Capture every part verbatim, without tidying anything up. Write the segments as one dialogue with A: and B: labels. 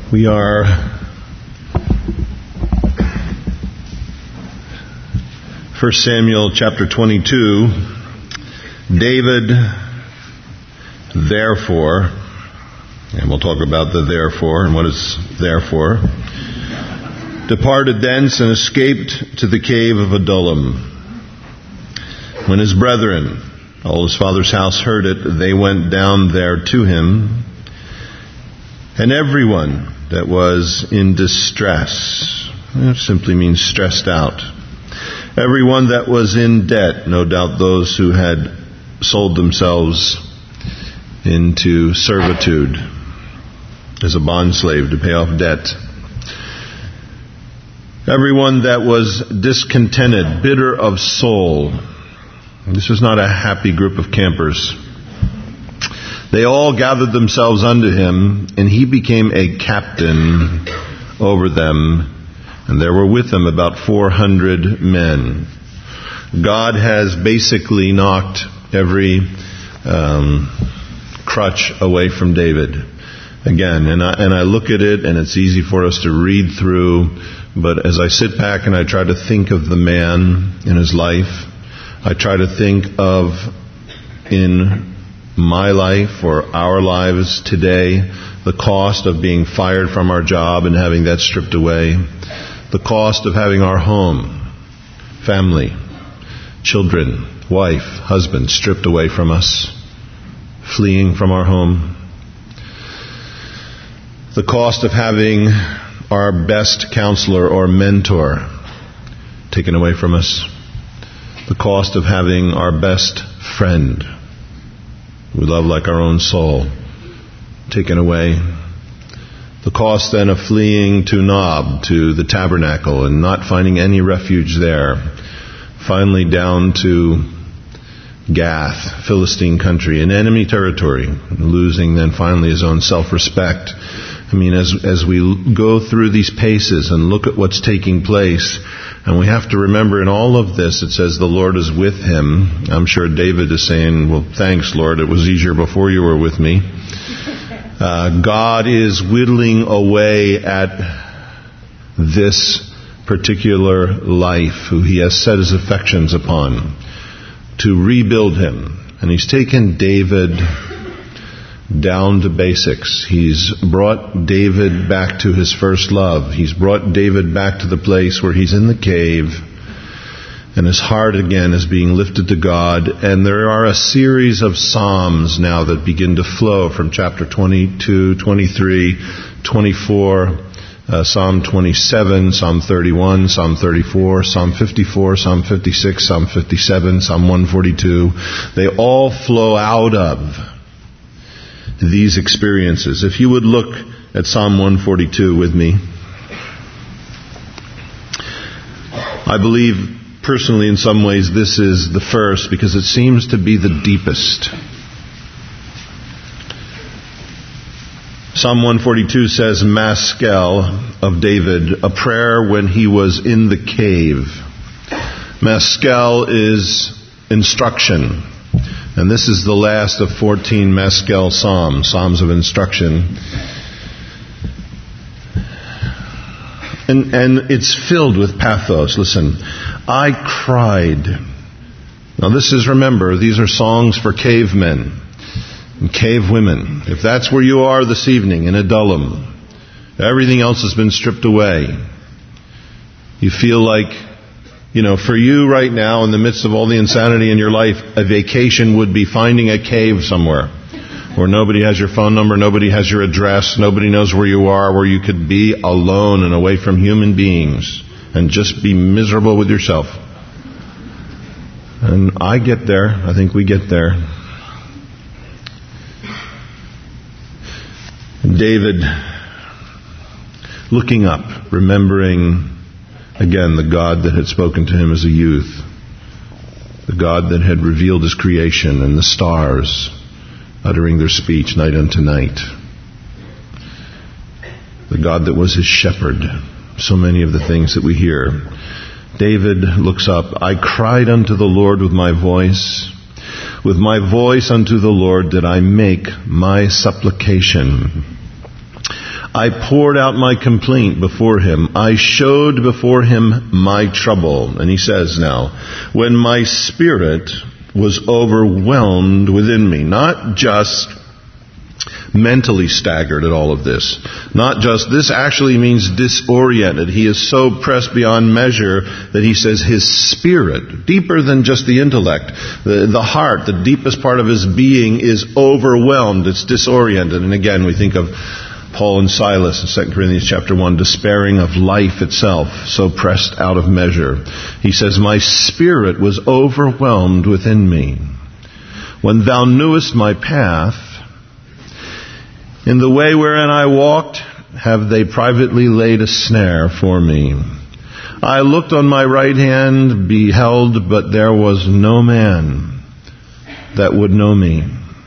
A: We are First Samuel chapter twenty-two. David, therefore, and we'll talk about the therefore and what it's therefore, departed thence and escaped to the cave of Adullam. When his brethren, all his father's house, heard it, they went down there to him, and everyone that was in distress, it simply means stressed out. Everyone that was in debt, no doubt those who had sold themselves into servitude as a bondslave to pay off debt. Everyone that was discontented, bitter of soul. This was not a happy group of campers. They all gathered themselves unto him, and he became a captain over them, and there were with him about four hundred men. God has basically knocked every um, crutch away from David. Again, and I, and I look at it, and it's easy for us to read through, but as I sit back and I try to think of the man in his life, I try to think of in my life or our lives today, the cost of being fired from our job and having that stripped away, the cost of having our home, family, children, wife, husband stripped away from us, fleeing from our home, the cost of having our best counselor or mentor taken away from us, the cost of having our best friend we love like our own soul taken away. The cost then of fleeing to Nob, to the tabernacle, and not finding any refuge there. Finally down to Gath, Philistine country, an enemy territory, losing then finally his own self-respect. I mean, as as we go through these paces and look at what's taking place, and we have to remember in all of this, it says the Lord is with him. I'm sure David is saying, well, thanks, Lord, it was easier before you were with me. Uh, God is whittling away at this particular life, who he has set his affections upon, to rebuild him. And he's taken David down to basics. He's brought David back to his first love. He's brought David back to the place where he's in the cave, and his heart again is being lifted to God. And there are a series of psalms now that begin to flow from chapter twenty-two, twenty-three, twenty-four, uh, Psalm twenty-seven, Psalm thirty-one, Psalm thirty-four, Psalm fifty-four, Psalm fifty-six, Psalm fifty-seven, Psalm one forty-two. They all flow out of these experiences. If you would look at Psalm one forty-two with me. I believe personally in some ways this is the first because it seems to be the deepest. Psalm one forty-two says, Maskell of David, a prayer when he was in the cave. Maskell is instruction. And this is the last of fourteen Maskell Psalms, Psalms of instruction. And, and it's filled with pathos. Listen, I cried. Now this is, remember, these are songs for cavemen and cave women. If that's where you are this evening, in Adullam, everything else has been stripped away. You feel like, you know, for you right now, in the midst of all the insanity in your life, a vacation would be finding a cave somewhere where nobody has your phone number, nobody has your address, nobody knows where you are, where you could be alone and away from human beings and just be miserable with yourself. And I get there. I think we get there. David, looking up, remembering again, the God that had spoken to him as a youth, the God that had revealed his creation and the stars uttering their speech night unto night, the God that was his shepherd, so many of the things that we hear. David looks up, I cried unto the Lord with my voice. With my voice unto the Lord did I make my supplication. I poured out my complaint before him. I showed before him my trouble. And he says now, when my spirit was overwhelmed within me, not just mentally staggered at all of this. Not just, this actually means disoriented. He is so pressed beyond measure that he says his spirit, deeper than just the intellect, the, the heart, the deepest part of his being is overwhelmed. It's disoriented. And again, we think of Paul and Silas in Second Corinthians chapter one, despairing of life itself, so pressed out of measure. He says, my spirit was overwhelmed within me. When thou knewest my path, in the way wherein I walked, have they privately laid a snare for me. I looked on my right hand, beheld, but there was no man that would know me.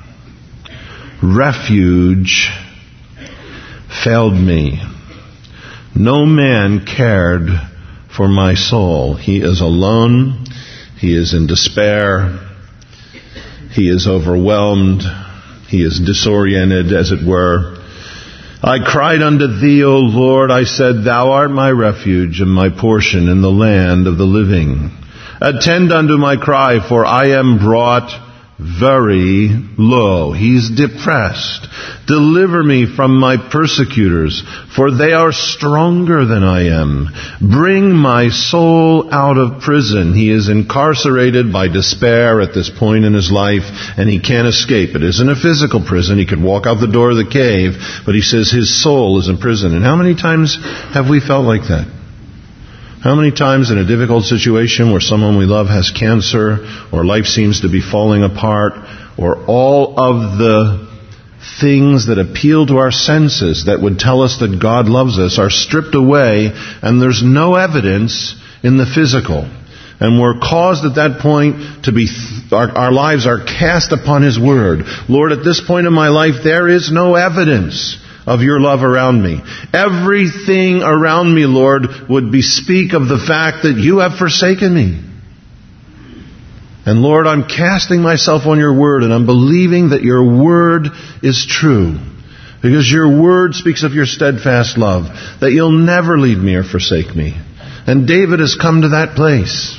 A: Refuge failed me. No man cared for my soul. He is alone. He is in despair. He is overwhelmed. He is disoriented, as it were. I cried unto thee, O Lord. I said, thou art my refuge and my portion in the land of the living. Attend unto my cry, for I am brought very low. He's depressed. Deliver me from my persecutors, for they are stronger than I am. Bring my soul out of prison. He is incarcerated by despair at this point in his life, and he can't escape. It isn't a physical prison. He could walk out the door of the cave, but he says his soul is in prison. And how many times have we felt like that? How many times in a difficult situation where someone we love has cancer, or life seems to be falling apart, or all of the things that appeal to our senses that would tell us that God loves us are stripped away, and there's no evidence in the physical. And we're caused at that point to be, our, our lives are cast upon His Word. Lord, at this point in my life, there is no evidence of your love around me. Everything around me, Lord, would bespeak of the fact that you have forsaken me. And Lord, I'm casting myself on your word, and I'm believing that your word is true. Because your word speaks of your steadfast love, that you'll never leave me or forsake me. And David has come to that place.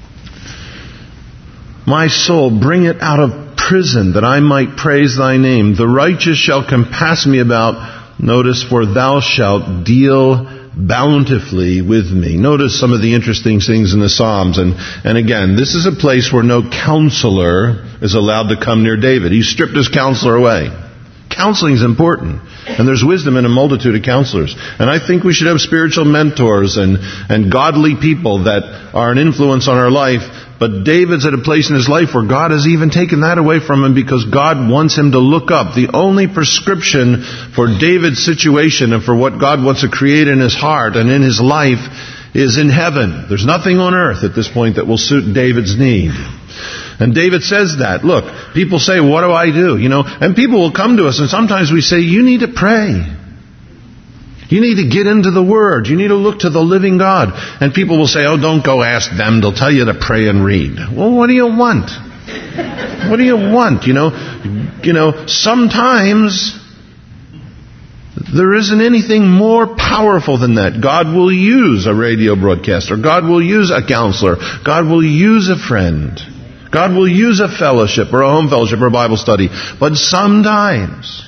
A: My soul, bring it out of prison, that I might praise thy name. The righteous shall compass me about. Notice, for thou shalt deal bountifully with me. Notice some of the interesting things in the Psalms. And, and again, this is a place where no counselor is allowed to come near David. He stripped his counselor away. Counseling is important. And there's wisdom in a multitude of counselors. And I think we should have spiritual mentors and, and godly people that are an influence on our life. But David's at a place in his life where God has even taken that away from him, because God wants him to look up. The only prescription for David's situation and for what God wants to create in his heart and in his life is in heaven. There's nothing on earth at this point that will suit David's need. And David says that. Look, people say, what do I do? You know, and people will come to us, and sometimes we say, you need to pray. You need to get into the Word. You need to look to the living God. And people will say, oh, don't go ask them. They'll tell you to pray and read. Well, what do you want? What do you want? You know, you know, sometimes there isn't anything more powerful than that. God will use a radio broadcaster. God will use a counselor. God will use a friend. God will use a fellowship or a home fellowship or a Bible study. But sometimes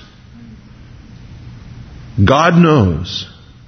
A: God knows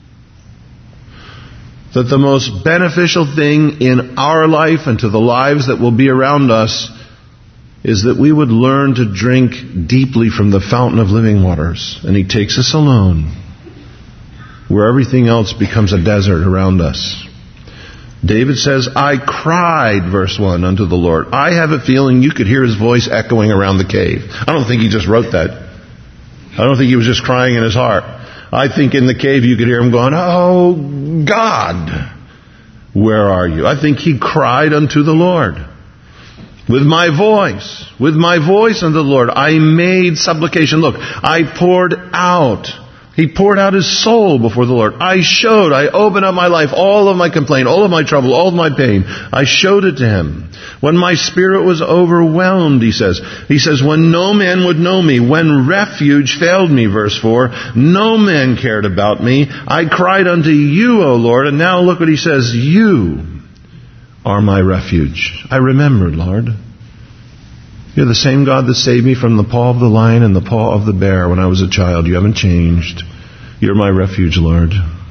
A: that the most beneficial thing in our life and to the lives that will be around us is that we would learn to drink deeply from the fountain of living waters. And He takes us alone, where everything else becomes a desert around us. David says, I cried, verse one, unto the Lord. I have a feeling you could hear his voice echoing around the cave. I don't think he just wrote that. I don't think he was just crying in his heart. I think in the cave you could hear him going, oh, God, where are you? I think he cried unto the Lord. With my voice, with my voice unto the Lord, I made supplication. Look, I poured out He poured out his soul before the Lord. I showed, I opened up my life, all of my complaint, all of my trouble, all of my pain. I showed it to him. When my spirit was overwhelmed, he says. He says, when no man would know me, when refuge failed me, verse four, no man cared about me. I cried unto you, O Lord. And now look what he says. You are my refuge. I remembered, Lord. You're the same God that saved me from the paw of the lion and the paw of the bear when I was a child. You haven't changed. You're my refuge, Lord.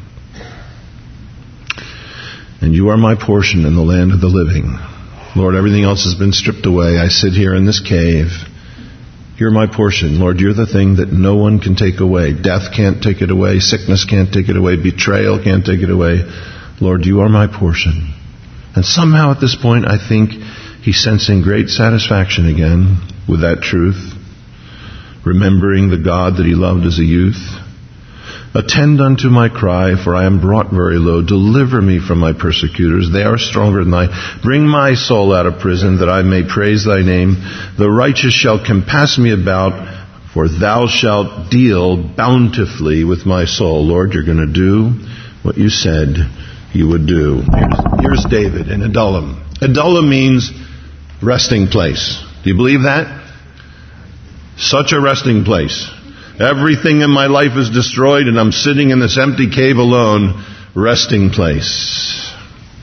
A: And you are my portion in the land of the living. Lord, everything else has been stripped away. I sit here in this cave. You're my portion. Lord, you're the thing that no one can take away. Death can't take it away. Sickness can't take it away. Betrayal can't take it away. Lord, you are my portion. And somehow at this point, I think he's sensing great satisfaction again with that truth, remembering the God that he loved as a youth. Attend unto my cry, for I am brought very low. Deliver me from my persecutors. They are stronger than I. Bring my soul out of prison, that I may praise thy name. The righteous shall compass me about, for thou shalt deal bountifully with my soul. Lord, you're going to do what you said you would do. Here's, here's David in Adullam. Adullam means resting place. Do you believe that? Such a resting place. Everything in my life is destroyed and I'm sitting in this empty cave alone, resting place.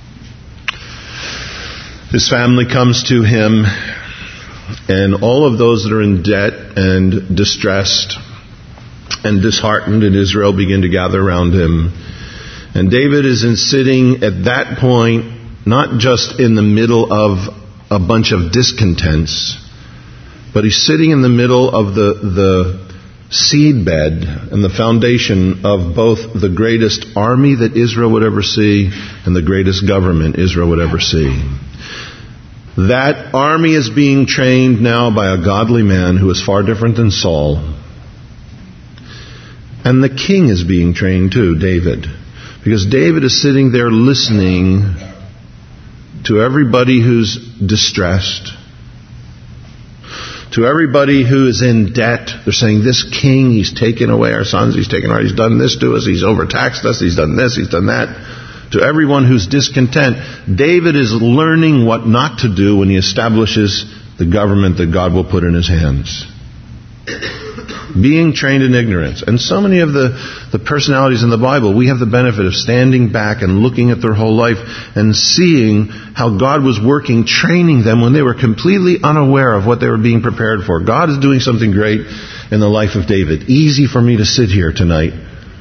A: His family comes to him, and all of those that are in debt and distressed and disheartened in Israel begin to gather around him. And David is in sitting at that point, not just in the middle of a bunch of discontents, but he's sitting in the middle of the, the seedbed and the foundation of both the greatest army that Israel would ever see and the greatest government Israel would ever see. That army is being trained now by a godly man who is far different than Saul. And the king is being trained too, David. Because David is sitting there listening to everybody who's distressed, to everybody who is in debt. They're saying, this king, he's taken away our sons, he's taken our, he's done this to us, he's overtaxed us, he's done this, he's done that. To everyone who's discontent, David is learning what not to do when he establishes the government that God will put in his hands. Being trained in ignorance. And so many of the, the personalities in the Bible, we have the benefit of standing back and looking at their whole life and seeing how God was working, training them when they were completely unaware of what they were being prepared for. God is doing something great in the life of David. Easy for me to sit here tonight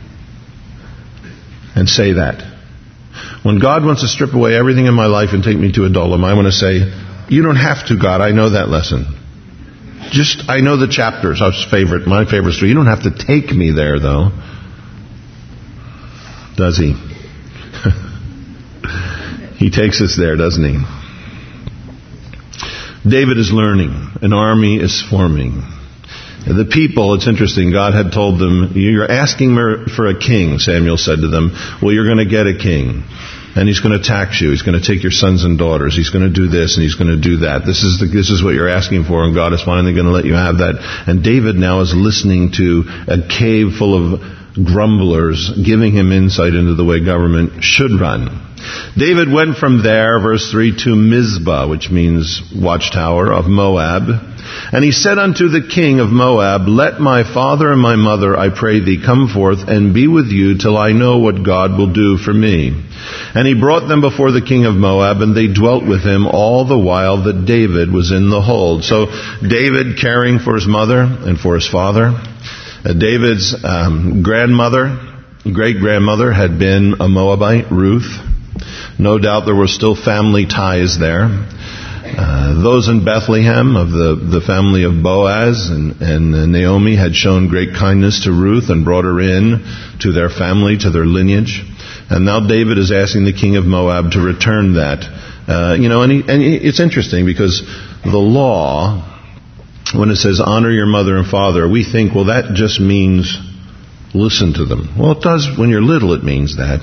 A: and say that. When God wants to strip away everything in my life and take me to Adullam, I want to say, you don't have to, God. I know that lesson. Just, I know the chapters. Our favorite, my favorite story. You don't have to take me there, though. Does he? He takes us there, doesn't he? David is learning. An army is forming. The people, it's interesting, God had told them, you're asking for a king, Samuel said to them. Well, you're going to get a king. And he's going to tax you. He's going to take your sons and daughters. He's going to do this and he's going to do that. This is the, this is what you're asking for, and God is finally going to let you have that. And David now is listening to a cave full of grumblers, giving him insight into the way government should run. David went from there, verse three, to Mizpah, which means watchtower of Moab. And he said unto the king of Moab, let my father and my mother, I pray thee, come forth and be with you till I know what God will do for me. And he brought them before the king of Moab, and they dwelt with him all the while that David was in the hold. So David caring for his mother and for his father. Uh, David's um, grandmother, great-grandmother, had been a Moabite, Ruth. No doubt there were still family ties there. Uh, those in Bethlehem of the, the family of Boaz and, and uh, Naomi had shown great kindness to Ruth and brought her in to their family, to their lineage. And now David is asking the king of Moab to return that. Uh, you know, and, he, and he, it's interesting because the law, when it says honor your mother and father, we think, well, that just means listen to them. Well, it does when you're little, it means that.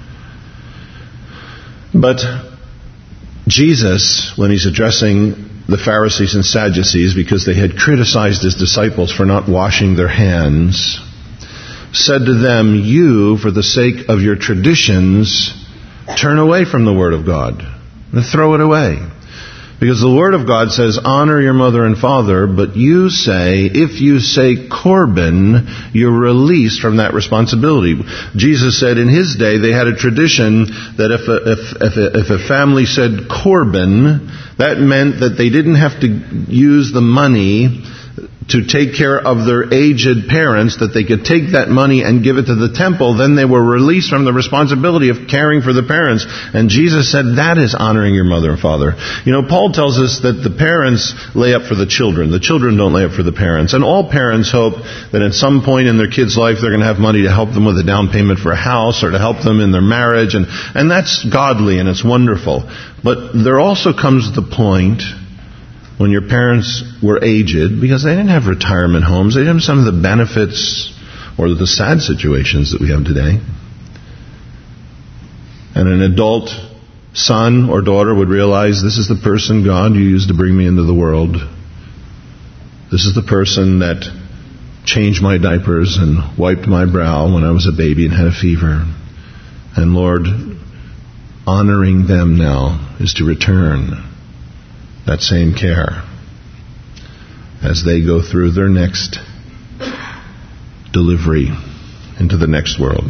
A: But Jesus, when he's addressing the Pharisees and Sadducees because they had criticized his disciples for not washing their hands, said to them, you, for the sake of your traditions, turn away from the word of God and throw it away. Because the word of God says, honor your mother and father, but you say, if you say Corban, you're released from that responsibility. Jesus said in his day they had a tradition that if a, if, if a, if a family said Corban, that meant that they didn't have to use the money to take care of their aged parents, that they could take that money and give it to the temple. Then they were released from the responsibility of caring for the parents. And Jesus said that is honoring your mother and father. You know, Paul tells us that the parents lay up for the children. The children don't lay up for the parents. And all parents hope that at some point in their kid's life they're going to have money to help them with a down payment for a house or to help them in their marriage. And, and that's godly and it's wonderful. But there also comes the point when your parents were aged, because they didn't have retirement homes, they didn't have some of the benefits or the sad situations that we have today. And an adult son or daughter would realize, this is the person, God, you used to bring me into the world. This is the person that changed my diapers and wiped my brow when I was a baby and had a fever. And Lord, honoring them now is to return that same care as they go through their next delivery into the next world.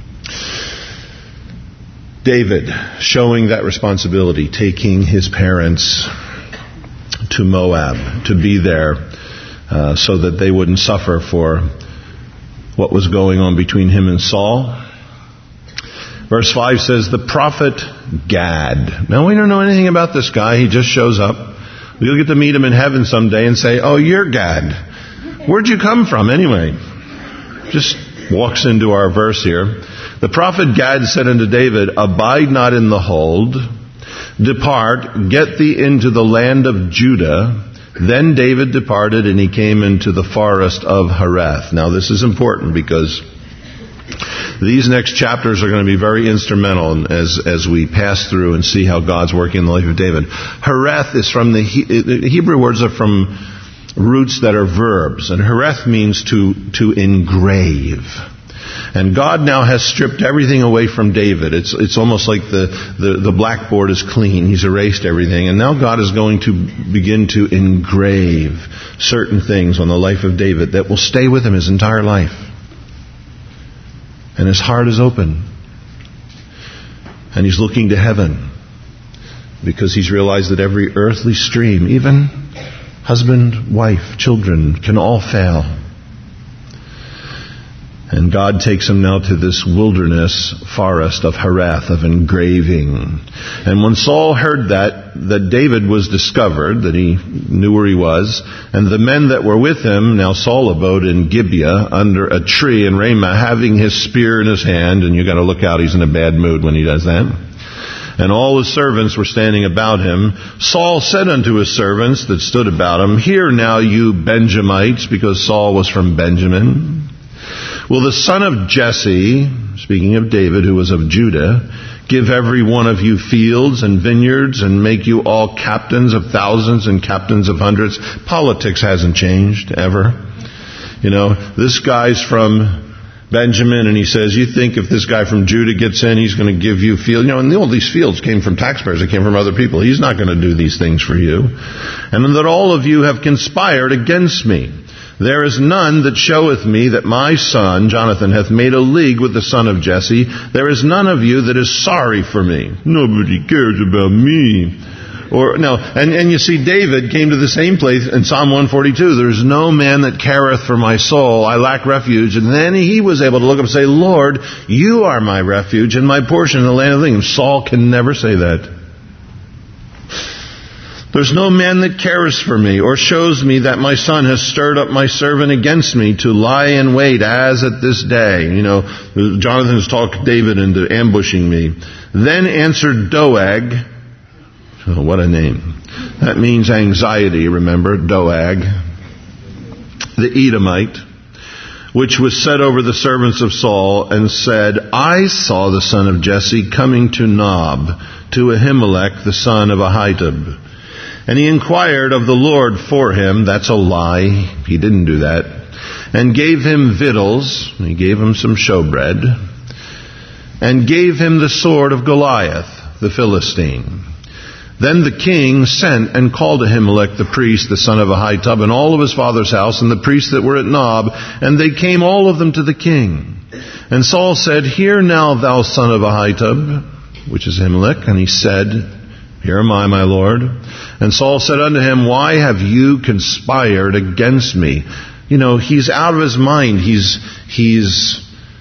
A: David, showing that responsibility, taking his parents to Moab to be there uh, so that they wouldn't suffer for what was going on between him and Saul. Verse five says, the prophet Gad. Now, we don't know anything about this guy. He just shows up. We'll get to meet him in heaven someday and say, oh, you're Gad. Where'd you come from anyway? Just walks into our verse here. The prophet Gad said unto David, abide not in the hold. Depart, get thee into the land of Judah. Then David departed and he came into the forest of Hereth. Now, this is important because these next chapters are going to be very instrumental as as we pass through and see how God's working in the life of David. Hereth is from the, the Hebrew words are from roots that are verbs, and Hereth means to to engrave. And God now has stripped everything away from David. It's it's almost like the, the, the blackboard is clean. He's erased everything. And now God is going to begin to engrave certain things on the life of David that will stay with him his entire life. And his heart is open. And he's looking to heaven. Because he's realized that every earthly stream, even husband, wife, children, can all fail. And God takes him now to this wilderness forest of Hereth, of engraving. And when Saul heard that, that David was discovered, that he knew where he was, and the men that were with him, now Saul abode in Gibeah under a tree in Ramah, having his spear in his hand, and you got to look out, he's in a bad mood when he does that. And all his servants were standing about him. Saul said unto his servants that stood about him, hear now, you Benjamites, because Saul was from Benjamin. Will the son of Jesse, speaking of David, who was of Judah, give every one of you fields and vineyards and make you all captains of thousands and captains of hundreds? Politics hasn't changed ever. You know, this guy's from Benjamin, and he says, you think if this guy from Judah gets in, he's going to give you fields? You know, and all these fields came from taxpayers. They came from other people. He's not going to do these things for you. And that all of you have conspired against me. There is none that showeth me that my son, Jonathan, hath made a league with the son of Jesse. There is none of you that is sorry for me. Nobody cares about me. Or no, and, and you see, David came to the same place in Psalm one forty-two. There is no man that careth for my soul. I lack refuge. And then he was able to look up and say, Lord, you are my refuge and my portion in the land of the living. Saul can never say that. There's no man that cares for me or shows me that my son has stirred up my servant against me to lie in wait as at this day. You know, Jonathan has talked David into ambushing me. Then answered Doeg. Oh, what a name. That means anxiety, remember, Doeg. The Edomite, which was set over the servants of Saul, and said, I saw the son of Jesse coming to Nob, to Ahimelech, the son of Ahitub. And he inquired of the Lord for him. That's a lie. He didn't do that. and gave him victuals, and he gave him some showbread, and gave him the sword of Goliath, the Philistine. Then the king sent and called Ahimelech the priest, the son of Ahitub, and all of his father's house, and the priests that were at Nob, and they came all of them to the king. And Saul said, Hear now, thou son of Ahitub, which is Ahimelech. And he said, Here am I, my lord. And Saul said unto him, Why have you conspired against me? You know, he's out of his mind. He's, he's,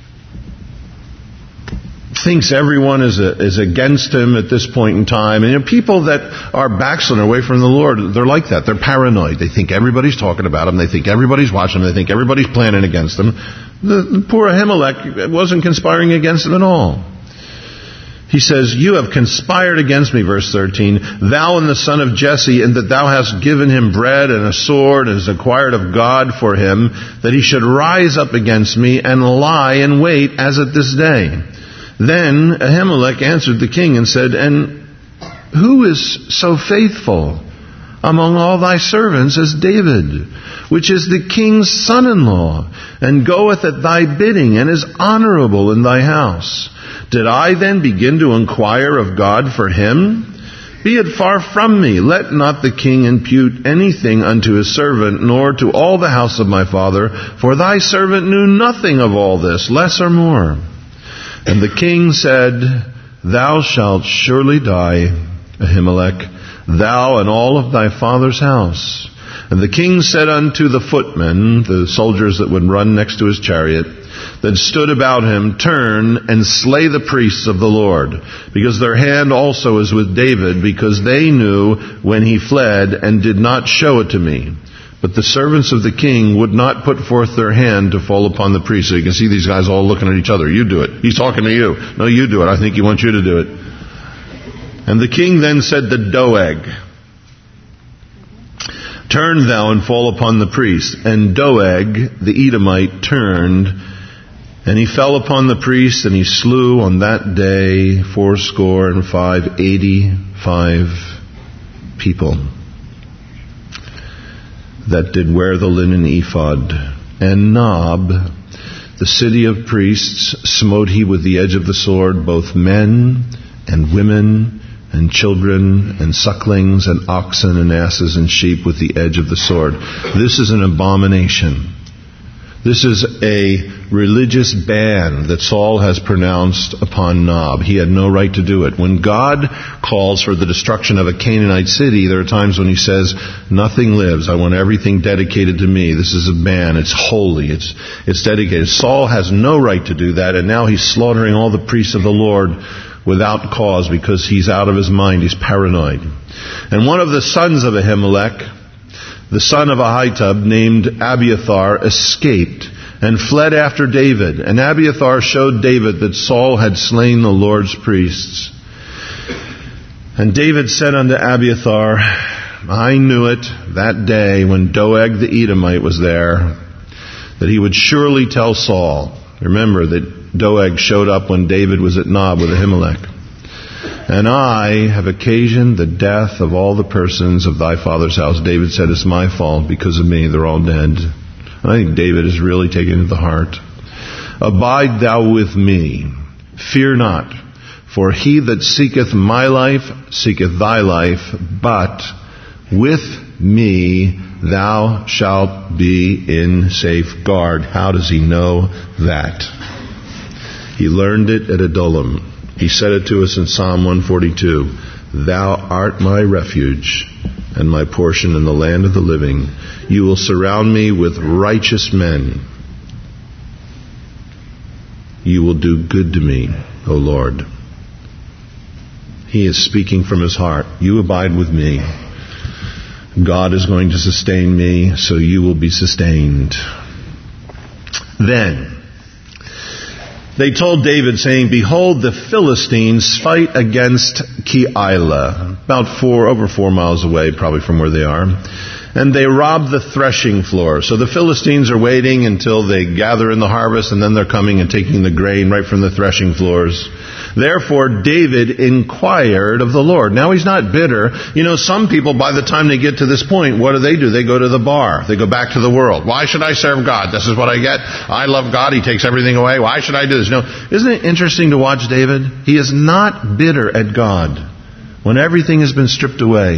A: thinks everyone is a, is against him at this point in time. And you know, people that are backslidden away from the Lord, they're like that. They're paranoid. They think everybody's talking about them. They think everybody's watching them. They think everybody's planning against them. The, the poor Ahimelech wasn't conspiring against them at all. He says, You have conspired against me, verse thirteen, thou and the son of Jesse, and that thou hast given him bread and a sword, and hast acquired of God for him, that he should rise up against me and lie in wait as at this day. Then Ahimelech answered the king and said, And who is so faithful among all thy servants as David, which is the king's son-in-law, and goeth at thy bidding, and is honorable in thy house? Did I then begin to inquire of God for him? Be it far from me. Let not the king impute anything unto his servant, nor to all the house of my father, for thy servant knew nothing of all this, less or more. And the king said, Thou shalt surely die, Ahimelech, thou and all of thy father's house. And the king said unto the footmen, the soldiers that would run next to his chariot, that stood about him, Turn and slay the priests of the Lord, because their hand also is with David, because they knew when he fled, and did not show it to me. But the servants of the king would not put forth their hand to fall upon the priest. So you can see these guys all looking at each other. You do it. He's talking to you. No, you do it. I think he wants you to do it. And the king then said to Doeg, Turn thou and fall upon the priest. And Doeg, the Edomite, turned, and he fell upon the priest, and he slew on that day fourscore and five, eighty-five people that did wear the linen ephod. And Nob, the city of priests, smote he with the edge of the sword, both men and women and children and sucklings and oxen and asses and sheep with the edge of the sword. This is an abomination. This is a religious ban that Saul has pronounced upon Nob. He had no right to do it. When God calls for the destruction of a Canaanite city, there are times when he says, Nothing lives. I want everything dedicated to me. This is a ban. It's holy. It's, it's dedicated. Saul has no right to do that, and now he's slaughtering all the priests of the Lord without cause because he's out of his mind. He's paranoid. And one of the sons of Ahimelech, the son of Ahitub, named Abiathar, escaped and fled after David. And Abiathar showed David that Saul had slain the Lord's priests. And David said unto Abiathar, I knew it that day when Doeg the Edomite was there, that he would surely tell Saul. Remember that Doeg showed up when David was at Nob with Ahimelech. And I have occasioned the death of all the persons of thy father's house. David said, It's my fault because of me. They're all dead. And I think David is really taken to the heart. Abide thou with me. Fear not. For he that seeketh my life seeketh thy life. But with me thou shalt be in safeguard. How does he know that? He learned it at Adullam. He said it to us in Psalm one forty-two. Thou art my refuge and my portion in the land of the living. You will surround me with righteous men. You will do good to me, O Lord. He is speaking from his heart. You abide with me. God is going to sustain me, so you will be sustained. Then they told David, saying, Behold, the Philistines fight against Keilah, about four, over four miles away, probably from where they are. And they rob the threshing floor. So the Philistines are waiting until they gather in the harvest, and then they're coming and taking the grain right from the threshing floors. Therefore David inquired of the Lord. Now he's not bitter. You know, some people, by the time they get to this point, what do they do? They go to the bar. They go back to the world. Why should I serve God? This is what I get. I love God. He takes everything away. Why should I do this? No, isn't it interesting to watch David? He is not bitter at God when everything has been stripped away.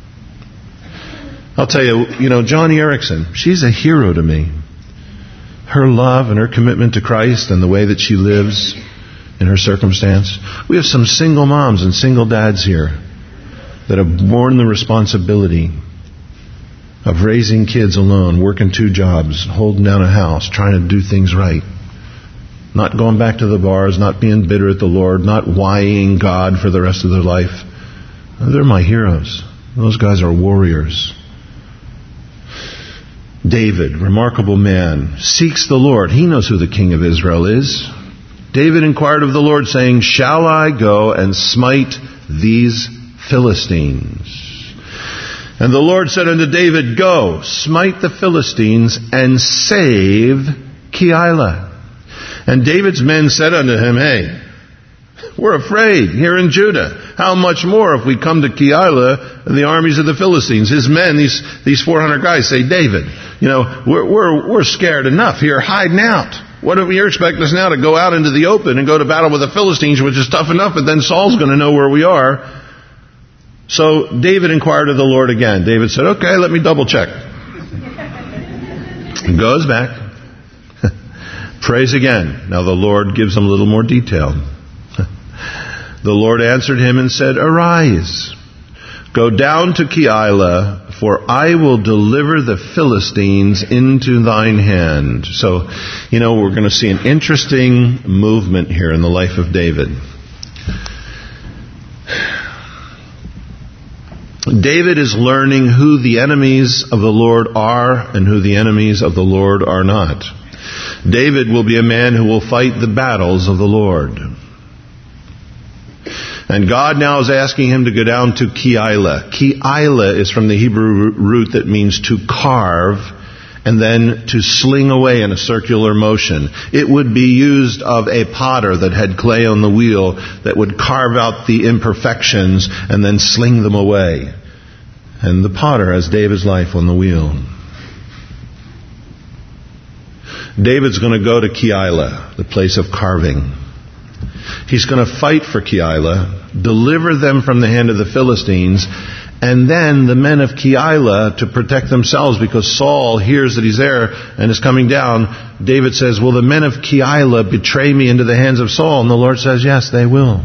A: I'll tell you, you know, Joni Eareckson, she's a hero to me. Her love and her commitment to Christ and the way that she lives in her circumstance. We have some single moms and single dads here that have borne the responsibility of raising kids alone, working two jobs, holding down a house, trying to do things right. Not going back to the bars, not being bitter at the Lord, not whying God for the rest of their life. They're my heroes. Those guys are warriors. David, remarkable man, seeks the Lord. He knows who the king of Israel is. David inquired of the Lord, saying, shall I go and smite these Philistines? And the Lord said unto David, go, smite the Philistines, and save Keilah. And David's men said unto him, hey, we're afraid here in Judah. How much more if we come to Keilah and the armies of the Philistines? His men, these these four hundred guys, say, David, you know, we're we're we're scared enough here, hiding out. What do you expect us now to go out into the open and go to battle with the Philistines, which is tough enough, but then Saul's going to know where we are. So David inquired of the Lord again. David said, okay, let me double check. He goes back, prays again. Now the Lord gives him a little more detail. The Lord answered him and said, arise, go down to Keilah, for I will deliver the Philistines into thine hand. So, you know, we're going to see an interesting movement here in the life of David. David is learning who the enemies of the Lord are and who the enemies of the Lord are not. David will be a man who will fight the battles of the Lord. And God now is asking him to go down to Keilah. Keilah is from the Hebrew root that means to carve and then to sling away in a circular motion. It would be used of a potter that had clay on the wheel that would carve out the imperfections and then sling them away. And the potter has David's life on the wheel. David's going to go to Keilah, the place of carving. He's going to fight for Keilah, deliver them from the hand of the Philistines, and then the men of Keilah, to protect themselves because Saul hears that he's there and is coming down, David says, will the men of Keilah betray me into the hands of Saul? And the Lord says, yes, they will.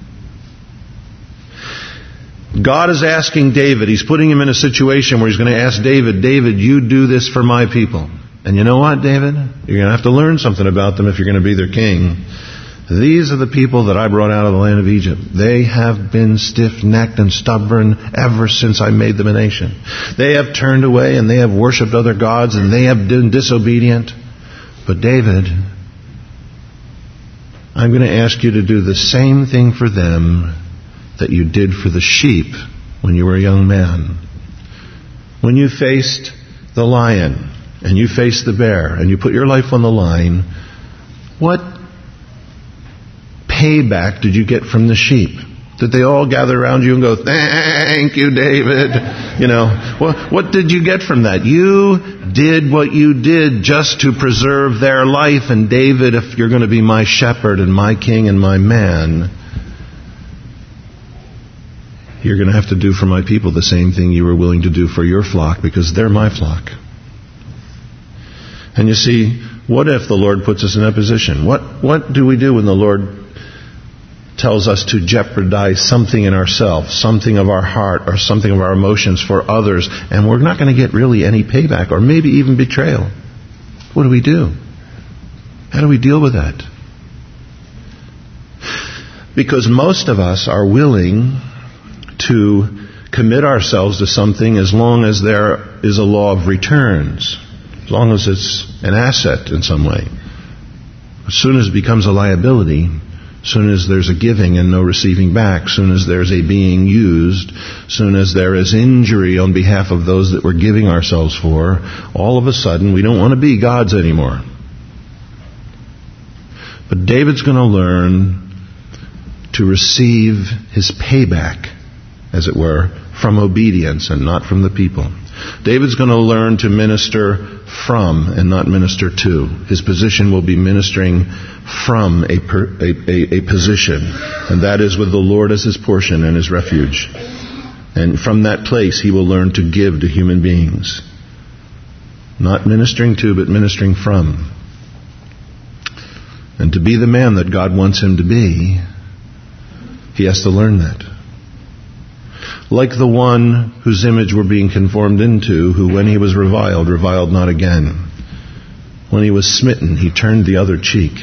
A: God is asking David, he's putting him in a situation where he's going to ask David, David, you do this for my people. And you know what, David? You're going to have to learn something about them if you're going to be their king. These are the people that I brought out of the land of Egypt. They have been stiff-necked and stubborn ever since I made them a nation. They have turned away and they have worshipped other gods and they have been disobedient. But David, I'm going to ask you to do the same thing for them that you did for the sheep when you were a young man. When you faced the lion and you faced the bear and you put your life on the line, what payback did you get from the sheep? Did they all gather around you and go, thank you, David? You know, what, what did you get from that? You did what you did just to preserve their life. And David, if you're going to be my shepherd and my king and my man, you're going to have to do for my people the same thing you were willing to do for your flock, because they're my flock. And you see, what if the Lord puts us in that position? What, what do we do when the Lord tells us to jeopardize something in ourselves, something of our heart or something of our emotions for others, and we're not going to get really any payback or maybe even betrayal? What do we do? How do we deal with that? Because most of us are willing to commit ourselves to something as long as there is a law of returns, as long as it's an asset in some way. As soon as it becomes a liability, soon as there's a giving and no receiving back, soon as there's a being used, soon as there is injury on behalf of those that we're giving ourselves for, all of a sudden we don't want to be gods anymore. But David's going to learn to receive his payback, as it were, from obedience and not from the people. David's going to learn to minister from and not minister to. His position will be ministering from a, per, a, a, a position, and that is with the Lord as his portion and his refuge. And from that place he will learn to give to human beings. Not ministering to, but ministering from. And to be the man that God wants him to be, he has to learn that. Like the one whose image we're being conformed into, who when he was reviled, reviled not again. When he was smitten, he turned the other cheek.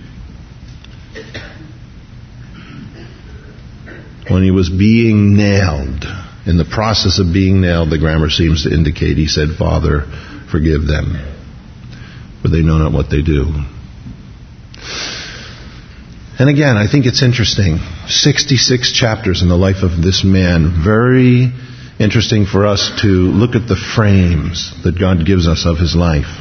A: When he was being nailed, in the process of being nailed, the grammar seems to indicate, he said, Father, forgive them, for they know not what they do. And again, I think it's interesting. sixty-six chapters in the life of this man. Very interesting for us to look at the frames that God gives us of his life.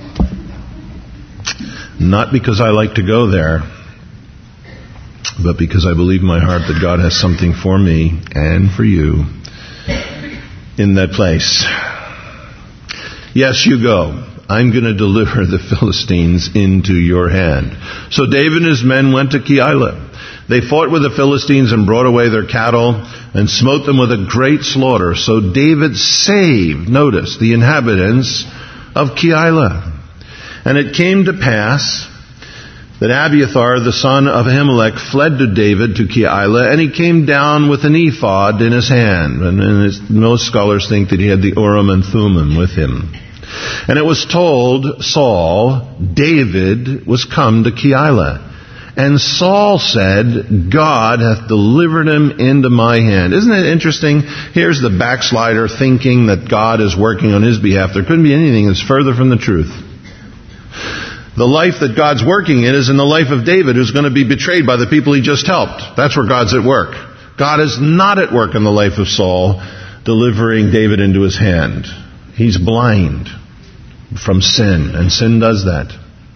A: Not because I like to go there, but because I believe in my heart that God has something for me and for you in that place. Yes, you go. I'm going to deliver the Philistines into your hand. So David and his men went to Keilah. They fought with the Philistines and brought away their cattle and smote them with a great slaughter. So David saved, notice, the inhabitants of Keilah. And it came to pass that Abiathar, the son of Ahimelech, fled to David to Keilah, and he came down with an ephod in his hand. And, and most scholars think that he had the Urim and Thummim with him. And it was told Saul, David was come to Keilah. And Saul said, God hath delivered him into my hand. Isn't it interesting? Here's the backslider thinking that God is working on his behalf. There couldn't be anything that's further from the truth. The life that God's working in is in the life of David, who's going to be betrayed by the people he just helped. That's where God's at work. God is not at work in the life of Saul, delivering David into his hand. He's blind from sin, and sin does that.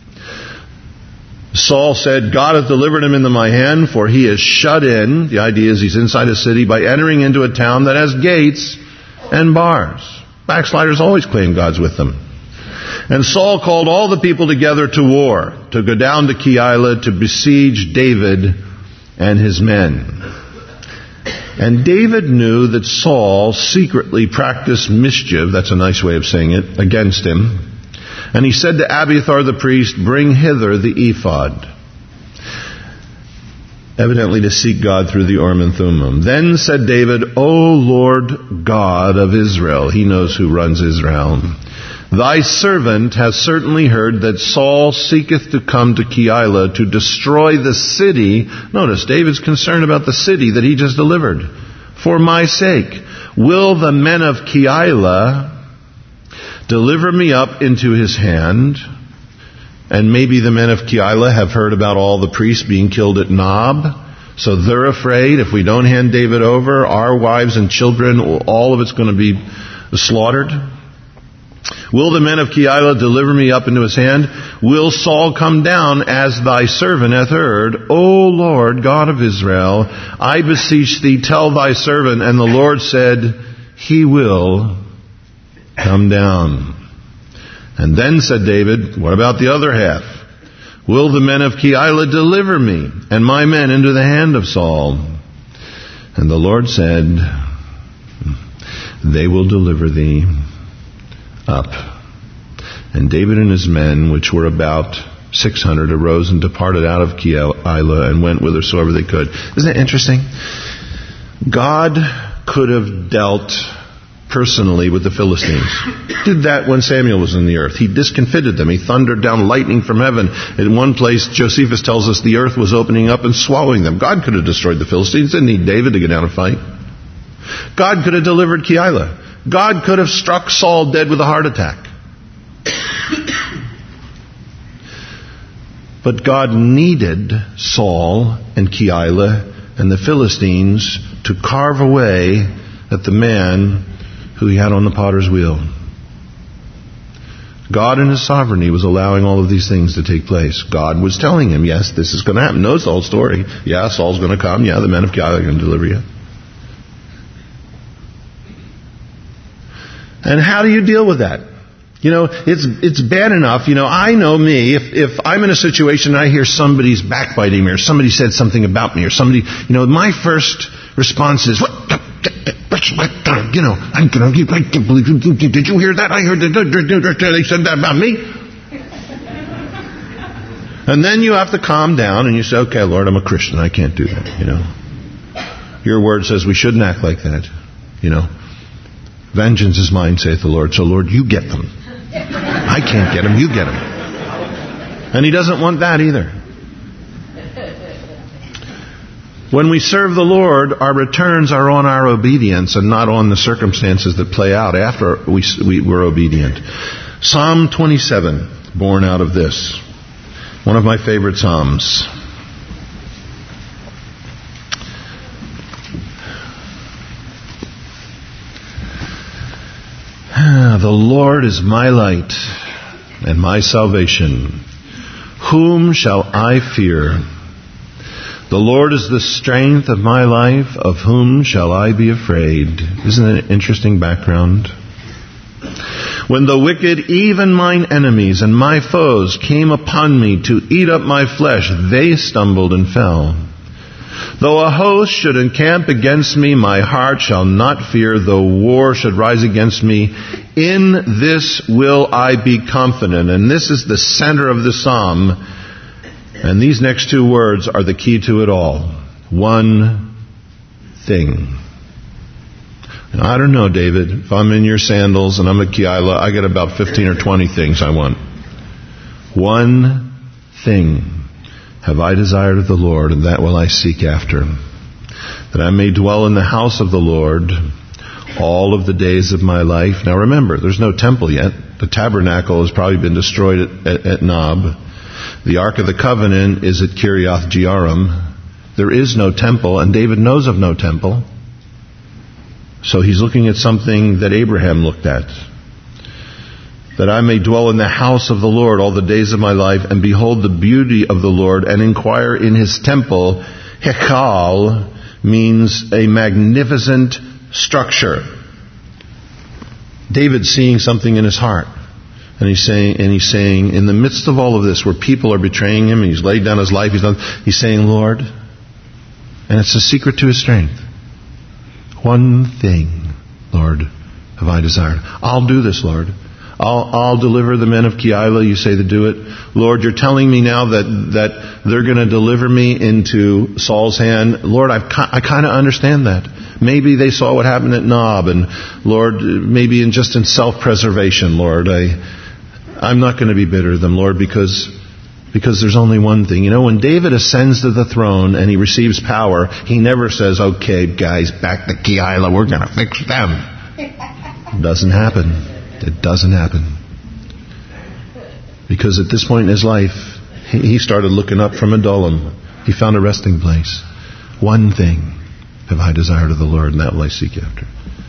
A: Saul said, God hath delivered him into my hand, for he is shut in. The idea is he's inside a city by entering into a town that has gates and bars. Backsliders always claim God's with them. And Saul called all the people together to war, to go down to Keilah to besiege David and his men. And David knew that Saul secretly practiced mischief, that's a nice way of saying it, against him. And he said to Abiathar the priest, bring hither the ephod. Evidently to seek God through the Urim and Thummim. Then said David, O Lord God of Israel, he knows who runs Israel, thy servant has certainly heard that Saul seeketh to come to Keilah to destroy the city. Notice, David's concerned about the city that he just delivered. For my sake, will the men of Keilah deliver me up into his hand? And maybe the men of Keilah have heard about all the priests being killed at Nob. So they're afraid if we don't hand David over, our wives and children, all of it's going to be slaughtered. Will the men of Keilah deliver me up into his hand? Will Saul come down as thy servant hath heard? O Lord God of Israel, I beseech thee, tell thy servant. And the Lord said, he will come down. And then said David, what about the other half? Will the men of Keilah deliver me and my men into the hand of Saul? And the Lord said, they will deliver thee up. And David and his men, which were about six hundred, arose and departed out of Keilah and went whithersoever they could. Isn't it interesting? God could have dealt personally with the Philistines. He did that when Samuel was in the earth. He discomfited them. He thundered down lightning from heaven. In one place, Josephus tells us the earth was opening up and swallowing them. God could have destroyed the Philistines. Didn't need David to get down and fight. God could have delivered Keilah. God could have struck Saul dead with a heart attack. But God needed Saul and Keilah and the Philistines to carve away at the man who he had on the potter's wheel. God in His sovereignty was allowing all of these things to take place. God was telling him, yes, this is going to happen. Know Saul's story. Yeah, Saul's going to come. Yeah, the men of Keilah are going to deliver you. And how do you deal with that? You know, it's it's bad enough. You know, I know me. If if I'm in a situation and I hear somebody's backbiting me, or somebody said something about me, or somebody, you know, my first response is, what? You know, I can't believe. Did you hear that? I heard that they said that about me. And then you have to calm down and you say, okay, Lord, I'm a Christian. I can't do that. You know, Your Word says we shouldn't act like that. You know, vengeance is mine, saith the Lord. So, Lord, you get them. I can't get them. You get them. And He doesn't want that either. When we serve the Lord, our returns are on our obedience and not on the circumstances that play out after we, we were obedient. Psalm twenty-seven, born out of this. One of my favorite Psalms. The Lord is my light and my salvation. Whom shall I fear? The Lord is the strength of my life. Of whom shall I be afraid? Isn't that an interesting background? When the wicked, even mine enemies and my foes, came upon me to eat up my flesh, they stumbled and fell. Though a host should encamp against me, my heart shall not fear. Though war should rise against me, in this will I be confident. And this is the center of the psalm. And these next two words are the key to it all. One thing. Now, I don't know, David. If I'm in your sandals and I'm at Keilah, I get about fifteen or twenty things I want. One thing have I desired of the Lord, and that will I seek after, that I may dwell in the house of the Lord all of the days of my life. Now remember, there's no temple yet. The tabernacle has probably been destroyed at, at, at Nob. The Ark of the Covenant is at Kiriath Jearim. There is no temple, and David knows of no temple. So he's looking at something that Abraham looked at. That I may dwell in the house of the Lord all the days of my life, and behold the beauty of the Lord, and inquire in His temple. Hekal means a magnificent structure. David's seeing something in his heart. And he's saying, and he's saying, in the midst of all of this, where people are betraying him, and he's laid down his life, he's done, he's saying, Lord, and it's the secret to his strength. One thing, Lord, have I desired. I'll do this, Lord. I'll, I'll deliver the men of Keilah. You say to do it. Lord, you're telling me now that, that they're going to deliver me into Saul's hand. Lord, I've, I kind of understand that. Maybe they saw what happened at Nob, and Lord, maybe in just in self-preservation, Lord, I, I'm not going to be bitter to them, Lord, because, because there's only one thing. You know, when David ascends to the throne and he receives power, he never says, okay, guys, back to Keilah, we're going to fix them. It doesn't happen. It doesn't happen. Because at this point in his life, he started looking up from Adullam. He found a resting place. One thing have I desired of the Lord, and that will I seek after.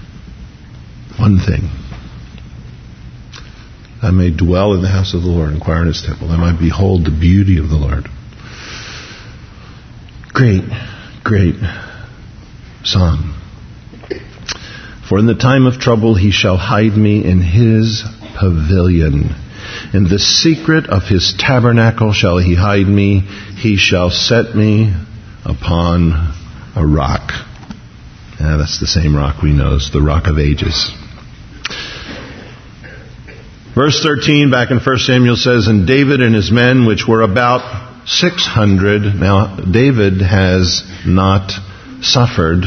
A: One thing. I may dwell in the house of the Lord, inquire in His temple. I might behold the beauty of the Lord. Great, great psalm. For in the time of trouble He shall hide me in His pavilion. In the secret of His tabernacle shall He hide me. He shall set me upon a rock. Yeah, that's the same rock we know. It's the Rock of Ages. Verse thirteen back in First Samuel says, and David and his men, which were about six hundred. Now, David has not suffered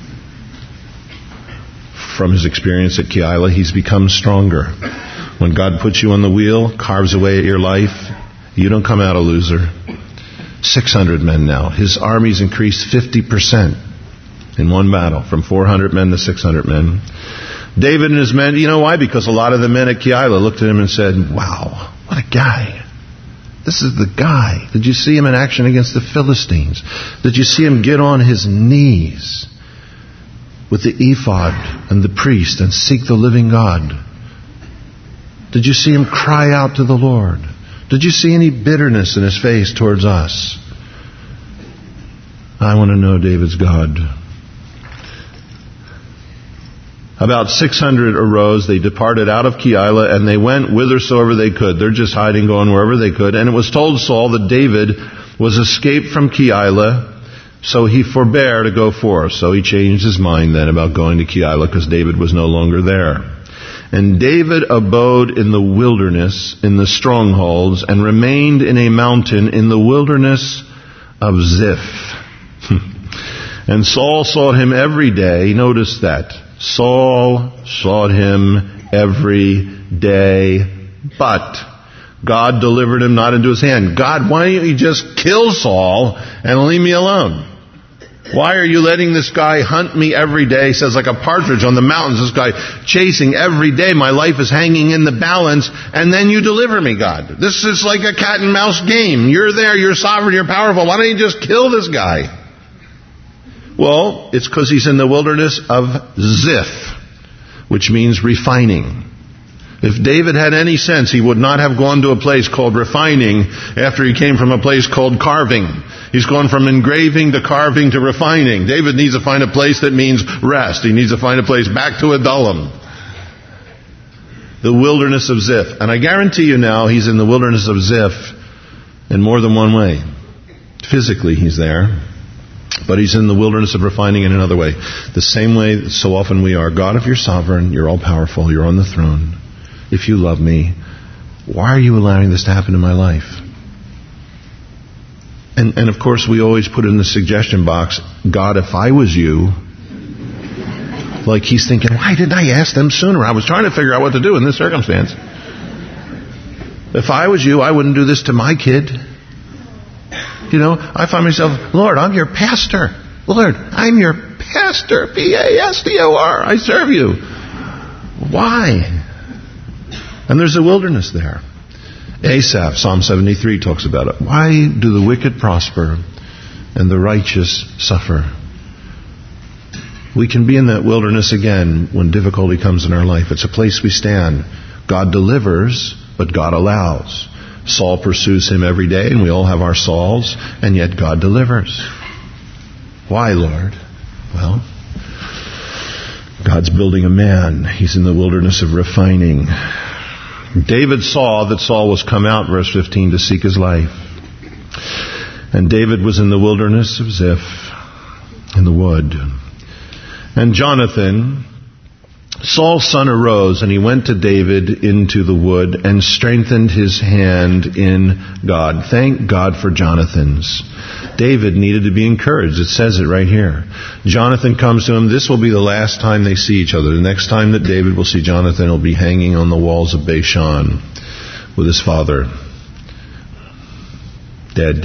A: from his experience at Keilah. He's become stronger. When God puts you on the wheel, carves away at your life, you don't come out a loser. six hundred men now. His army's increased fifty percent in one battle, from four hundred men to six hundred men. David and his men, you know why? Because a lot of the men at Keilah looked at him and said, wow, what a guy. This is the guy. Did you see him in action against the Philistines? Did you see him get on his knees with the ephod and the priest and seek the living God? Did you see him cry out to the Lord? Did you see any bitterness in his face towards us? I want to know David's God. About six hundred arose, they departed out of Keilah, and they went whithersoever they could. They're just hiding, going wherever they could. And it was told Saul that David was escaped from Keilah, so he forbore to go forth. So he changed his mind then about going to Keilah, because David was no longer there. And David abode in the wilderness, in the strongholds, and remained in a mountain in the wilderness of Ziph. And Saul sought him every day. Notice that. Saul sought him every day, but God delivered him not into his hand. God, why don't you just kill Saul and leave me alone? Why are you letting this guy hunt me every day? He says, like a partridge on the mountains, this guy chasing every day. My life is hanging in the balance, and then you deliver me, God. This is like a cat and mouse game. You're there, you're sovereign, you're powerful. Why don't you just kill this guy? Well, it's because he's in the wilderness of Ziph, which means refining. If David had any sense, he would not have gone to a place called refining after he came from a place called carving. He's gone from engraving to carving to refining. David needs to find a place that means rest. He needs to find a place back to Adullam. The wilderness of Ziph. And I guarantee you now, he's in the wilderness of Ziph in more than one way. Physically, he's there. But he's in the wilderness of refining in another way. The same way that so often we are. God, if you're sovereign, you're all powerful, you're on the throne. If you love me, why are you allowing this to happen in my life? And, and of course, we always put in the suggestion box, God, if I was you, like he's thinking, why didn't I ask them sooner? I was trying to figure out what to do in this circumstance. If I was you, I wouldn't do this to my kid. You know, I find myself, Lord, I'm your pastor. Lord, I'm your pastor. P A S T O R. I serve you. Why? And there's a wilderness there. Asaph, Psalm seventy-three, talks about it. Why do the wicked prosper and the righteous suffer? We can be in that wilderness again when difficulty comes in our life. It's a place we stand. God delivers, but God allows. Saul pursues him every day, and we all have our Sauls, and yet God delivers. Why, Lord? Well, God's building a man. He's in the wilderness of refining. David saw that Saul was come out, verse fifteen, to seek his life. And David was in the wilderness of Ziph, in the wood. And Jonathan, Saul's son, arose, and he went to David into the wood and strengthened his hand in God. Thank God for Jonathans. David needed to be encouraged. It says it right here. Jonathan comes to him. This will be the last time they see each other. The next time that David will see Jonathan, he'll be hanging on the walls of Bashan with his father, dead.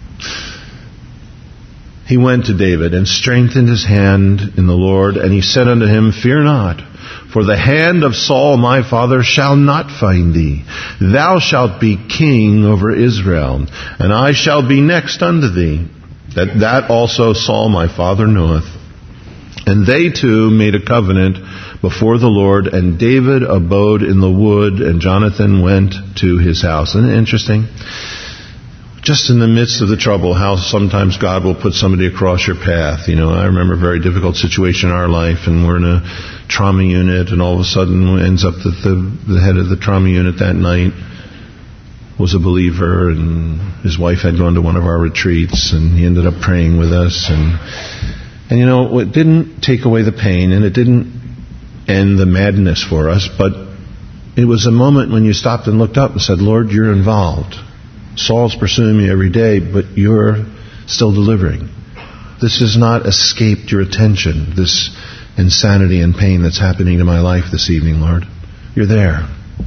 A: He went to David and strengthened his hand in the Lord, and he said unto him, Fear not, for the hand of Saul my father shall not find thee. Thou shalt be king over Israel, and I shall be next unto thee. That that also Saul my father knoweth. And they two made a covenant before the Lord, and David abode in the wood, and Jonathan went to his house. Isn't it interesting? Just in the midst of the trouble, how sometimes God will put somebody across your path. You know, I remember a very difficult situation in our life, and we're in a trauma unit, and all of a sudden it ends up that the, the head of the trauma unit that night was a believer, and his wife had gone to one of our retreats, and he ended up praying with us. And, and you know, it didn't take away the pain, and it didn't end the madness for us, but it was a moment when you stopped and looked up and said, Lord, you're involved. Saul's pursuing me every day, but you're still delivering. This has not escaped your attention, this insanity and pain that's happening to my life this evening, Lord. You're there.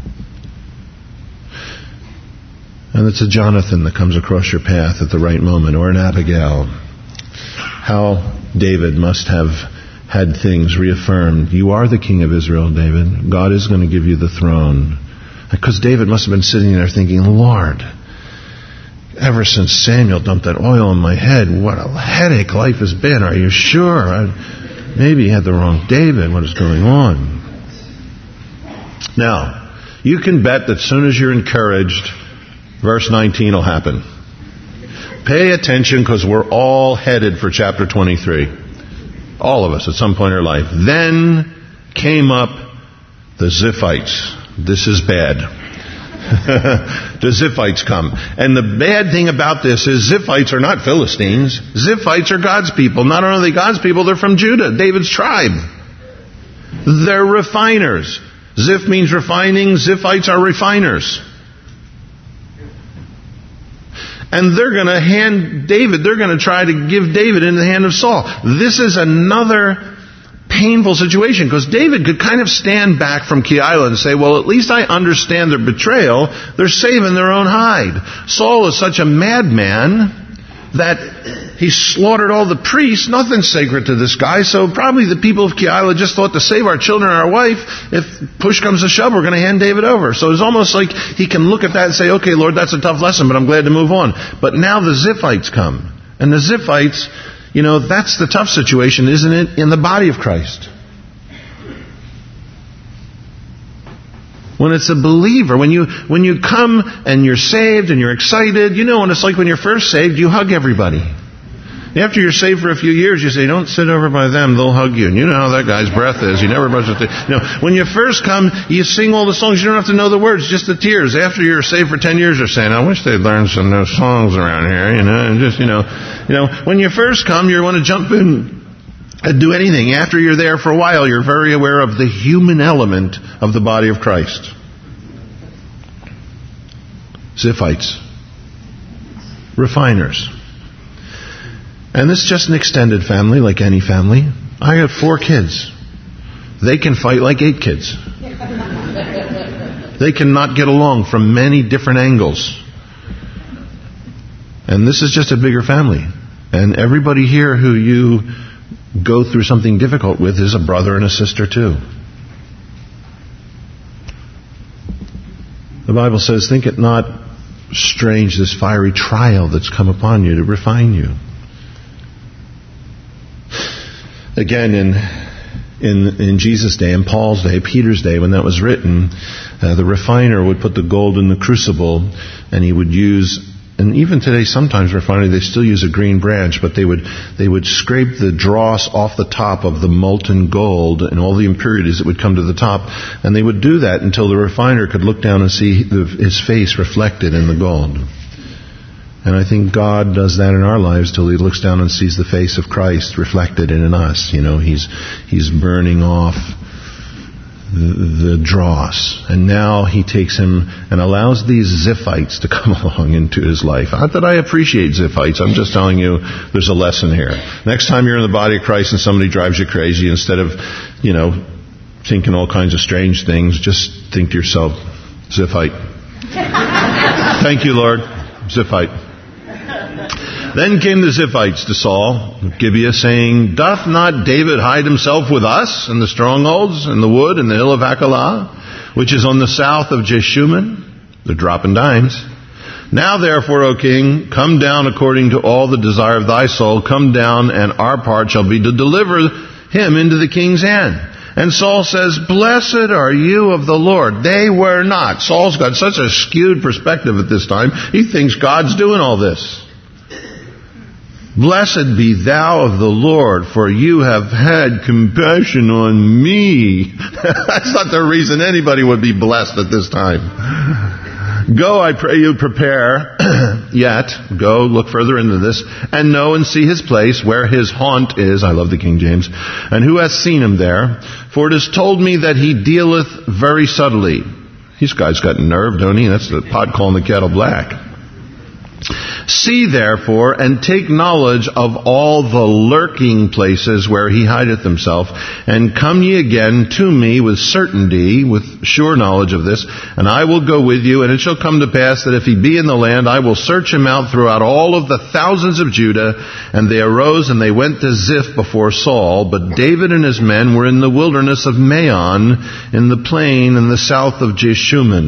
A: And it's a Jonathan that comes across your path at the right moment, or an Abigail. How David must have had things reaffirmed. You are the king of Israel, David. God is going to give you the throne. Because David must have been sitting there thinking, Lord, ever since Samuel dumped that oil on my head, what a headache life has been. Are you sure? I maybe had the wrong David. What is going on? Now, you can bet that as soon as you're encouraged, verse nineteen will happen. Pay attention, because we're all headed for chapter twenty-three. All of us at some point in our life. Then came up the Ziphites. This is bad. The Ziphites come. And the bad thing about this is Ziphites are not Philistines. Ziphites are God's people. Not only God's people, they're from Judah, David's tribe. They're refiners. Ziph means refining. Ziphites are refiners. And they're going to hand David, they're going to try to give David into the hand of Saul. This is another painful situation, because David could kind of stand back from Keilah and say, well, at least I understand their betrayal. They're saving their own hide. Saul is such a madman that he slaughtered all the priests. Nothing's sacred to this guy. So probably the people of Keilah just thought, to save our children and our wife, if push comes to shove, we're going to hand David over. So it's almost like he can look at that and say, okay, Lord, that's a tough lesson, but I'm glad to move on. But now the Ziphites come. And the Ziphites, you know, that's the tough situation, isn't it, in the body of Christ? When it's a believer, when you when you come and you're saved and you're excited, you know what it's like when you're first saved, you hug everybody. After you're saved for a few years, you say, don't sit over by them, they'll hug you. And you know how that guy's breath is. You never brush your teeth. You know, when you first come, you sing all the songs. You don't have to know the words, just the tears. After you're saved for ten years, you're saying, I wish they'd learn some of those songs around here, you know, and just, you know, you know, when you first come, you want to jump in and do anything. After you're there for a while, you're very aware of the human element of the body of Christ. Ziphites. Refiners. And this is just an extended family, like any family. I got four kids. They can fight like eight kids. They cannot get along from many different angles. And this is just a bigger family. And everybody here who you go through something difficult with is a brother and a sister too. The Bible says, think it not strange, this fiery trial that's come upon you to refine you. Again, in in in Jesus' day, in Paul's day, Peter's day, when that was written, uh, the refiner would put the gold in the crucible, and he would use, and even today sometimes refinery, they still use a green branch, but they would they would scrape the dross off the top of the molten gold and all the impurities that would come to the top, and they would do that until the refiner could look down and see the, his face reflected in the gold. And I think God does that in our lives till He looks down and sees the face of Christ reflected in us. You know, He's He's burning off the, the dross. And now He takes him and allows these Ziphites to come along into his life. Not that I appreciate Ziphites. I'm just telling you there's a lesson here. Next time you're in the body of Christ and somebody drives you crazy, instead of, you know, thinking all kinds of strange things, just think to yourself, Ziphite. Thank you, Lord. Ziphite. Then came the Ziphites to Saul of Gibeah, saying, doth not David hide himself with us in the strongholds, in the wood, in the hill of Hachilah, which is on the south of Jeshimon? They're dropping dimes. Now therefore, O king, come down according to all the desire of thy soul. Come down, and our part shall be to deliver him into the king's hand. And Saul says, blessed are you of the Lord. They were not. Saul's got such a skewed perspective at this time. He thinks God's doing all this. Blessed be thou of the Lord, for you have had compassion on me. That's not the reason anybody would be blessed at this time. Go, I pray you, prepare yet. Go, look further into this, and know and see his place, where his haunt is. I love the King James. And who hath seen him there? For it is told me that he dealeth very subtly. This guy's got nerve, don't he? That's the pot calling the kettle black. See therefore, and take knowledge of all the lurking places where he hideth himself, and come ye again to me with certainty, with sure knowledge of this, and I will go with you, and it shall come to pass that if he be in the land, I will search him out throughout all of the thousands of Judah. And they arose, and they went to Ziph before Saul, but David and his men were in the wilderness of Maon, in the plain in the south of Jeshimon.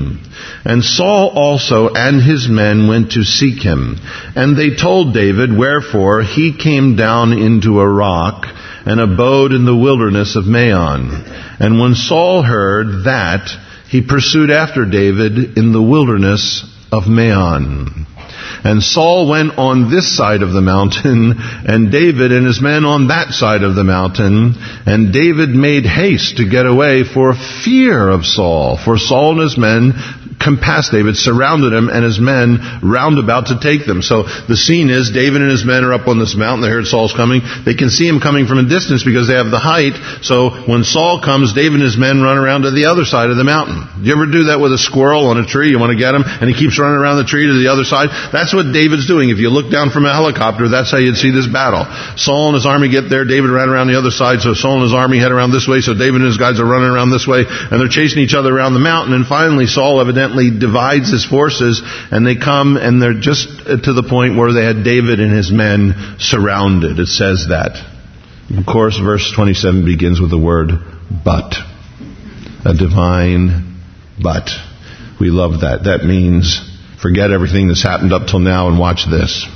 A: And Saul also and his men went to seek him. And they told David, wherefore he came down into a rock and abode in the wilderness of Maon. And when Saul heard that, he pursued after David in the wilderness of Maon. And Saul went on this side of the mountain, and David and his men on that side of the mountain. And David made haste to get away for fear of Saul. For Saul and his men compassed David, surrounded him, and his men round about to take them. So the scene is David and his men are up on this mountain. They heard Saul's coming. They can see him coming from a distance because they have the height. So when Saul comes, David and his men run around to the other side of the mountain. Do you ever do that with a squirrel on a tree? You want to get him, and he keeps running around the tree to the other side. That's what David's doing. If you look down from a helicopter, that's how you'd see this battle. Saul and his army get there. David ran around the other side. So Saul and his army head around this way. So David and his guys are running around this way, and they're chasing each other around the mountain. And finally, Saul evidently divides his forces, and they come, and they're just to the point where they had David and his men surrounded. It says that. Of course, verse twenty-seven begins with the word but. A divine but. We love that. That means forget everything that's happened up till now and watch this.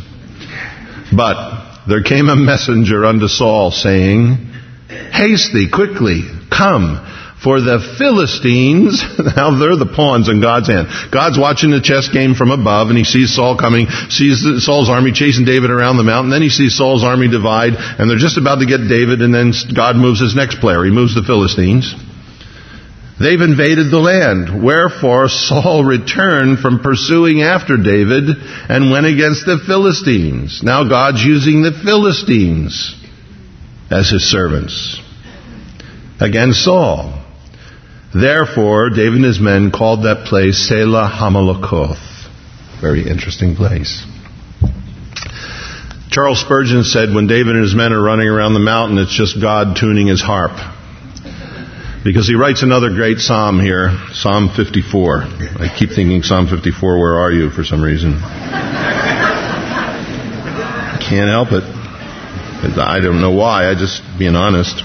A: But there came a messenger unto Saul, saying, haste thee quickly, come, for the Philistines, now they're the pawns in God's hand. God's watching the chess game from above, and he sees Saul coming, sees Saul's army chasing David around the mountain. Then he sees Saul's army divide, and they're just about to get David, and then God moves his next player. He moves the Philistines. They've invaded the land. Wherefore Saul returned from pursuing after David and went against the Philistines. Now God's using the Philistines as his servants against Saul. Therefore, David and his men called that place Selah Hamalokoth. Very interesting place. Charles Spurgeon said when David and his men are running around the mountain, it's just God tuning his harp. Because he writes another great psalm here, Psalm fifty-four. I keep thinking Psalm fifty-four, where are you, for some reason. Can't help it. I don't know why, I just being honest.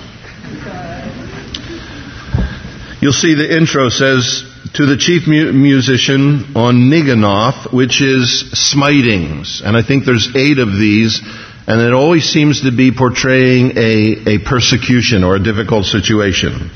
A: You'll see the intro says, to the chief mu- musician on Niganoth, which is smitings. And I think there's eight of these, and it always seems to be portraying a, a persecution or a difficult situation.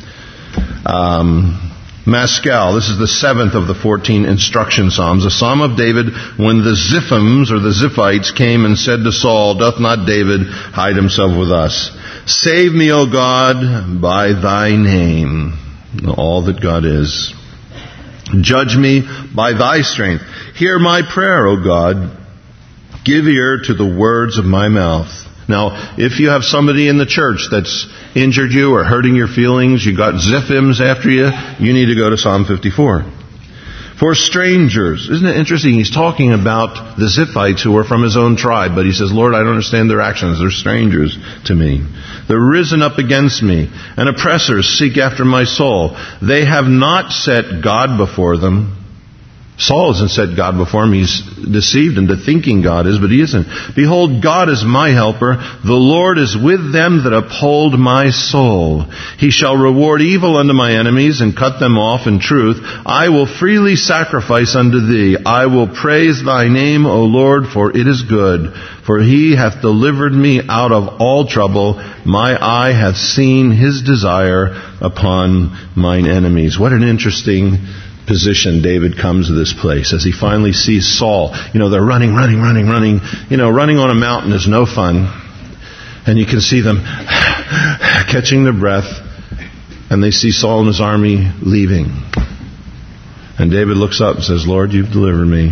A: Um, Maskell, this is the seventh of the fourteen instruction psalms, a psalm of David when the Ziphims or the Ziphites came and said to Saul, doth not David hide himself with us? Save me, O God, by thy name. All that God is. Judge me by thy strength. Hear my prayer, O God. Give ear to the words of my mouth. Now, if you have somebody in the church that's injured you or hurting your feelings, you got Ziphims after you, you need to go to Psalm fifty-four. For strangers. Isn't it interesting? He's talking about the Ziphites who were from his own tribe, but he says, Lord, I don't understand their actions. They're strangers to me. They're risen up against me, and oppressors seek after my soul. They have not set God before them. Saul hasn't set God before him. He's deceived into thinking God is, but he isn't. Behold, God is my helper. The Lord is with them that uphold my soul. He shall reward evil unto my enemies and cut them off in truth. I will freely sacrifice unto thee. I will praise thy name, O Lord, for it is good. For he hath delivered me out of all trouble. My eye hath seen his desire upon mine enemies. What an interesting position David comes to this place as he finally sees Saul. You know, they're running, running, running, running. You know, running on a mountain is no fun. And you can see them catching their breath. And they see Saul and his army leaving. And David looks up and says, Lord, you've delivered me.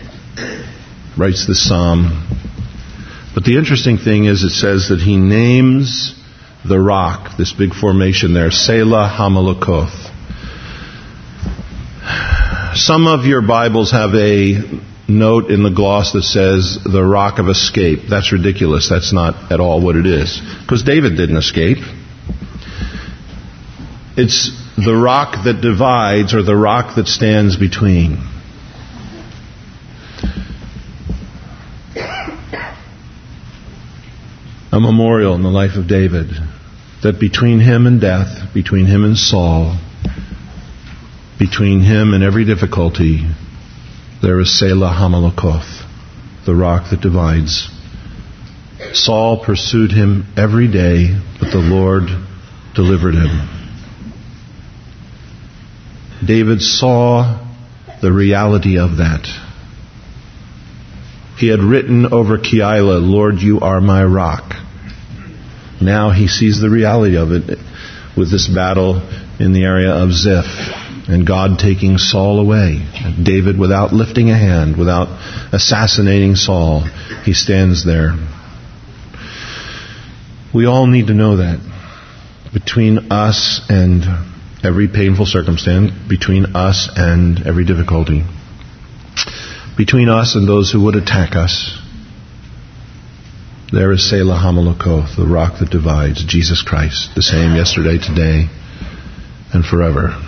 A: Writes this psalm. But the interesting thing is it says that he names the rock, this big formation there, Selah Hamalokoth. Some of your Bibles have a note in the gloss that says the rock of escape. That's ridiculous. That's not at all what it is. Because David didn't escape. It's the rock that divides or the rock that stands between. A memorial in the life of David. That between him and death, between him and Saul, Between him and every difficulty, there is Selah Hamalokoth, the rock that divides. Saul pursued him every day, but the Lord delivered him. David saw the reality of that. He had written over Keilah, Lord, you are my rock. Now he sees the reality of it with this battle in the area of Ziph, and God taking Saul away. And David, without lifting a hand, without assassinating Saul, he stands there. We all need to know that. Between us and every painful circumstance, between us and every difficulty, between us and those who would attack us, there is Selah Hamalokoth, the rock that divides, Jesus Christ, the same yesterday, today, and forever.